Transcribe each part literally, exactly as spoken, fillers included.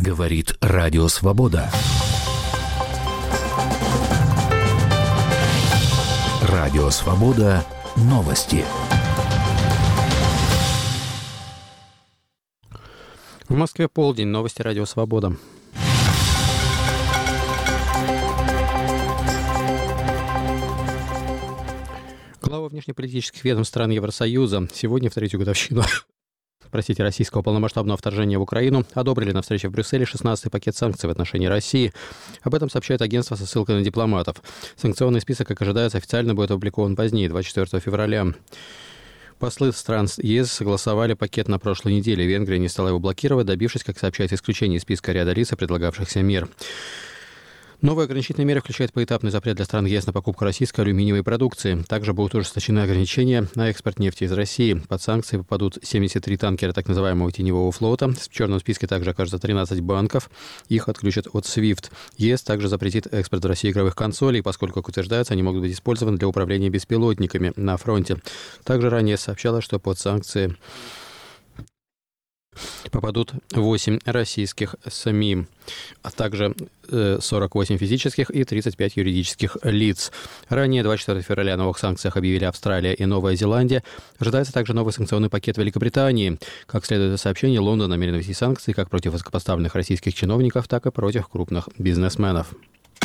Говорит Радио Свобода. Радио Свобода. Новости. В Москве полдень. Новости Радио Свобода. Глава внешнеполитических ведомств стран Евросоюза сегодня в третью годовщину простите, российского полномасштабного вторжения в Украину одобрили на встрече в Брюсселе шестнадцатый пакет санкций в отношении России. Об этом сообщает агентство со ссылкой на дипломатов. Санкционный список, как ожидается, официально будет опубликован позднее, двадцать четвёртого февраля. Послы стран ЕС согласовали пакет на прошлой неделе. Венгрия не стала его блокировать, добившись, как сообщается, исключения из списка ряда лиц и предлагавшихся мер. Новые ограничительные меры включают поэтапный запрет для стран ЕС на покупку российской алюминиевой продукции. Также будут ужесточены ограничения на экспорт нефти из России. Под санкции попадут семьдесят три танкера так называемого теневого флота. В черном списке также окажется тринадцать банков. Их отключат от свифт. ЕС также запретит экспорт в Россию игровых консолей, поскольку, как утверждается, они могут быть использованы для управления беспилотниками на фронте. Также ранее сообщалось, что под санкции попадут восемь российских СМИ, а также сорок восемь физических и тридцать пять юридических лиц. Ранее, двадцать четвёртого февраля, о новых санкциях объявили Австралия и Новая Зеландия. Ожидается также новый санкционный пакет Великобритании. Как следует из сообщений, Лондон намерен ввести санкции как против высокопоставленных российских чиновников, так и против крупных бизнесменов.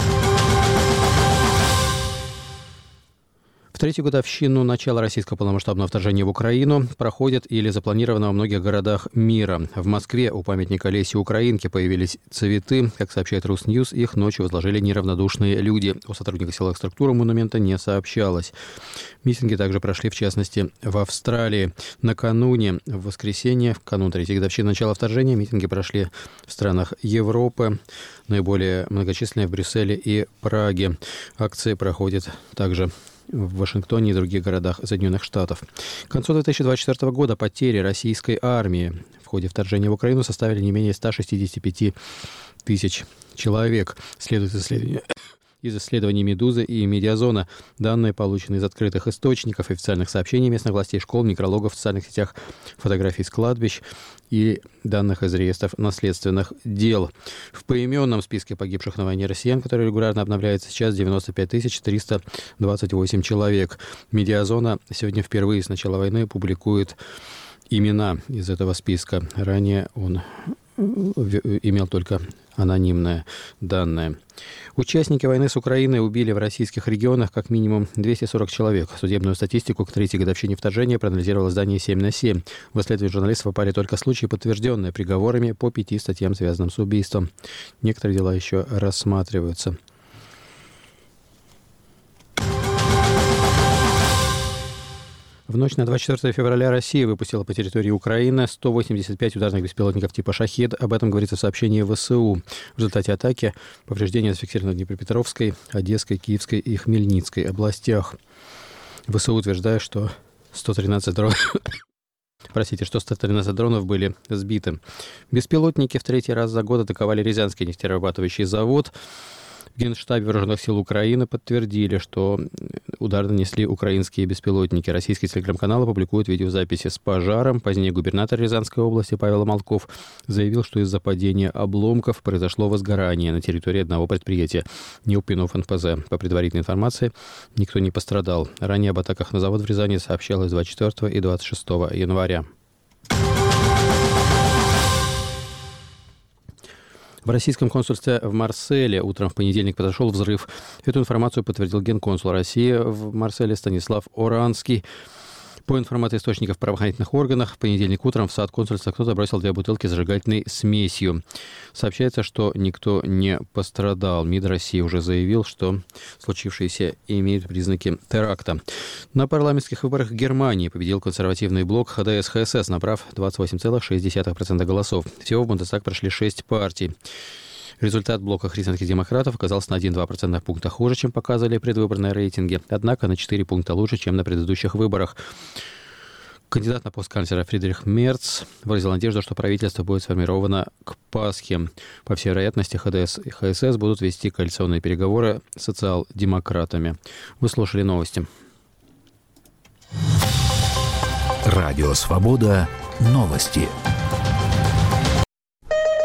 В третью годовщину начала российского полномасштабного вторжения в Украину проходит или запланировано во многих городах мира. В Москве у памятника Лесе Украинке появились цветы. Как сообщает Русньюз, их ночью возложили неравнодушные люди. О сотрудниках силовых структур монумента не сообщалось. Митинги также прошли, в частности, в Австралии. Накануне, в воскресенье, в канун третьей годовщины начала вторжения, митинги прошли в странах Европы, наиболее многочисленные в Брюсселе и Праге. Акции проходят также в Вашингтоне и других городах Соединенных Штатов. К концу две тысячи двадцать четвёртого года потери российской армии в ходе вторжения в Украину составили не менее ста шестидесяти пяти тысяч человек. Следует исследование из исследований «Медузы» и «Медиазона». Данные получены из открытых источников, официальных сообщений местных властей, школ, некрологов в социальных сетях, фотографий с кладбищ и данных из реестров наследственных дел. В поименном списке погибших на войне россиян, который регулярно обновляется сейчас, девяносто пять тысяч триста двадцать восемь человек. «Медиазона» сегодня впервые с начала войны публикует имена из этого списка. Ранее он имел только анонимные данные. Участники войны с Украиной убили в российских регионах как минимум двести сорок человек. Судебную статистику к третьей годовщине вторжения проанализировало издание семь на семь. В исследование журналистов попали только случаи, подтвержденные приговорами по пяти статьям, связанным с убийством. Некоторые дела еще рассматриваются. В ночь на двадцать четвёртого февраля Россия выпустила по территории Украины сто восемьдесят пять ударных беспилотников типа «Шахед». Об этом говорится в сообщении ВСУ. В результате атаки повреждения зафиксированы в Днепропетровской, Одесской, Киевской и Хмельницкой областях. ВСУ утверждает, что сто тринадцать дронов... Простите, что сто тринадцать дронов были сбиты. Беспилотники в третий раз за год атаковали Рязанский нефтерабатывающий завод. В Генштабе Вооруженных сил Украины подтвердили, что удар нанесли украинские беспилотники. Российские телеграм-каналы публикуют видеозаписи с пожаром. Позднее губернатор Рязанской области Павел Малков заявил, что из-за падения обломков произошло возгорание на территории одного предприятия, не упомянув эн пэ зэ. По предварительной информации, никто не пострадал. Ранее об атаках на завод в Рязани сообщалось двадцать четвёртого и двадцать шестого января. В российском консульстве в Марселе утром в понедельник произошел взрыв. Эту информацию подтвердил генконсул России в Марселе Станислав Оранский. По информации источников в правоохранительных органах, в понедельник утром в сад консульства кто-то бросил две бутылки с зажигательной смесью. Сообщается, что никто не пострадал. МИД России уже заявил, что случившееся имеет признаки теракта. На парламентских выборах в Германии победил консервативный блок ха дэ эс ха эс эс, набрав двадцать восемь целых шесть десятых процента голосов. Всего в Бундестаг прошли шесть партий. Результат блока христианских демократов оказался на один целых два десятых процента пункта хуже, чем показывали предвыборные рейтинги, однако на четыре пункта лучше, чем на предыдущих выборах. Кандидат на пост канцлера Фридрих Мерц выразил надежду, что правительство будет сформировано к Пасхе. По всей вероятности, ха дэ эс и ха эс эс будут вести коалиционные переговоры с социал-демократами. Вы слушали новости. Радио Свобода. Новости.